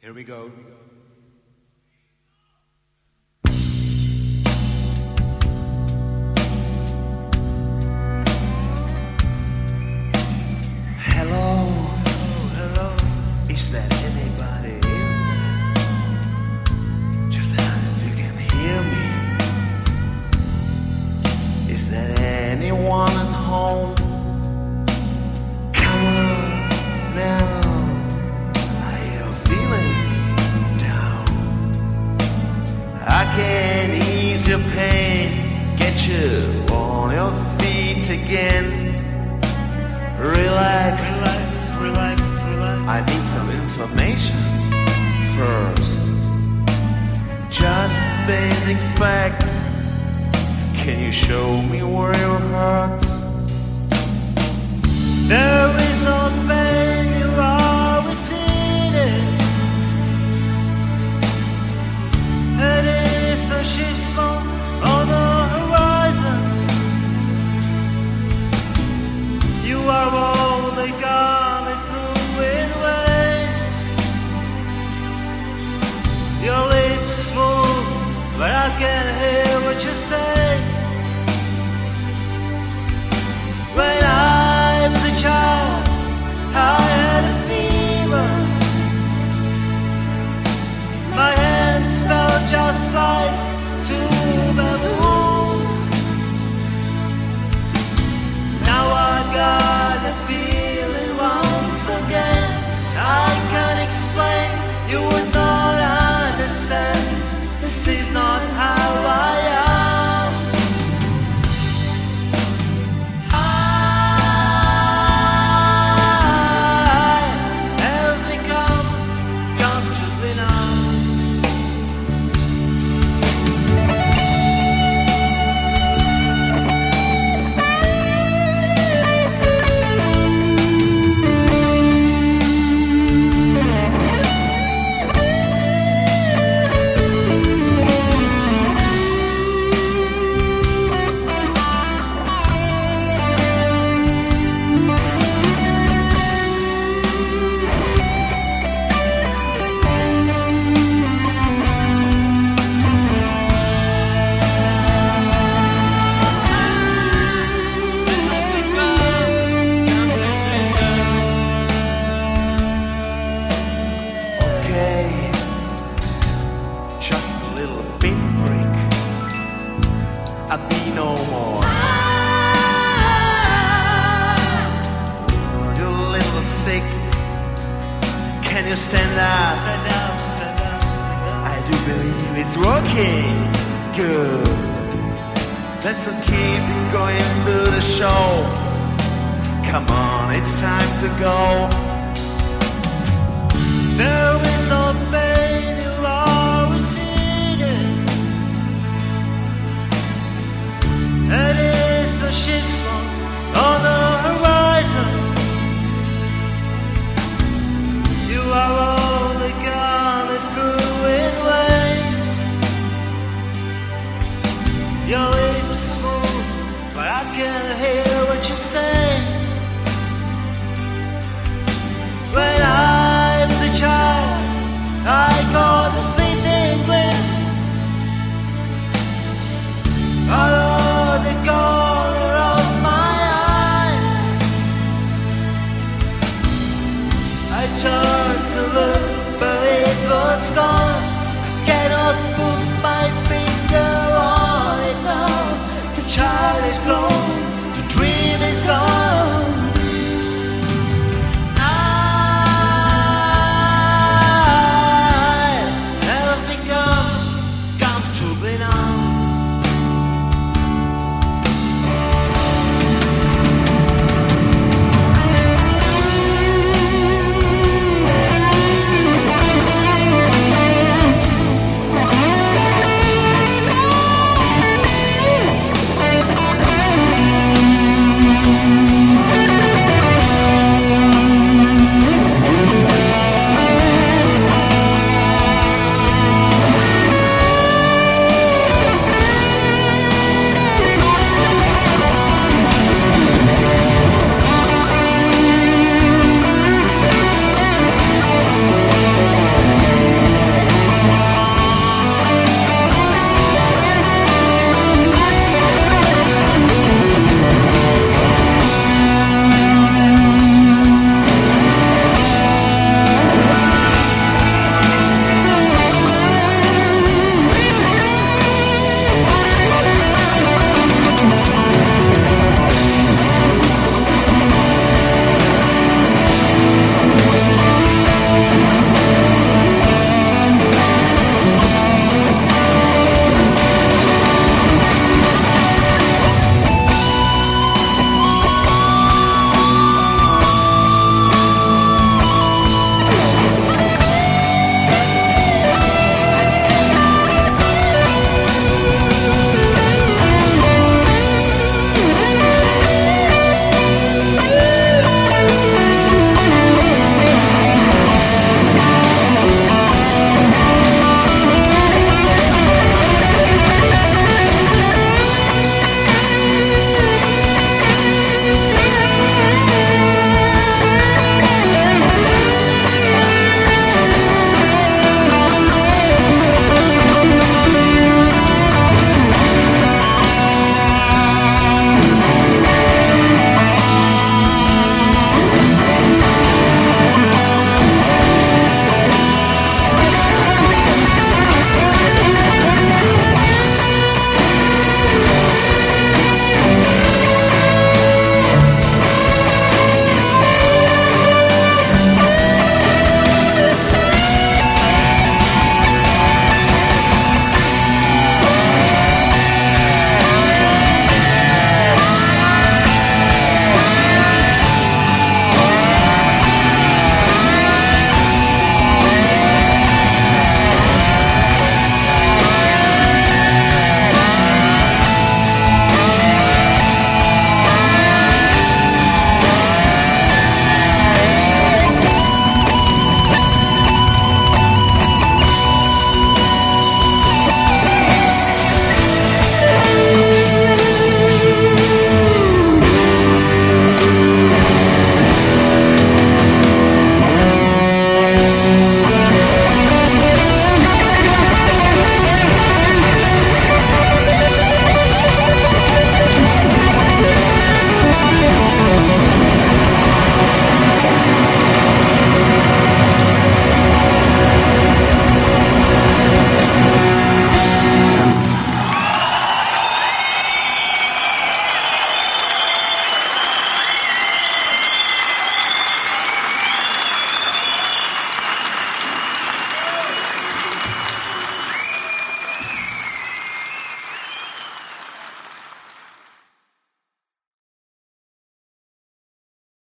Here we go. Hello, hello. Is there anybody in there? Just if you can hear me. Is there anyone at home? Come on now. I can ease your pain, get you on your feet again. Relax, relax, relax, relax. I need some information first. Just basic facts. Can you show me where your hurts? There is no pain, you always seen it. Ship smoke on the horizon. You are only coming through in waves. Your lips move, but I can't hear what you say. When I was a child, I had a fever. My hands felt just like two balloons. Now I've got a feeling once again. I can't explain, you would not understand. This is not how I am. I have become comfortably numb. Just a little pinprick, I'll be no more. You're a little sick. Can you stand up? Stand up, stand up, stand up. I do believe it's working. Good. Let's keep going through the show. Come on, it's time to go.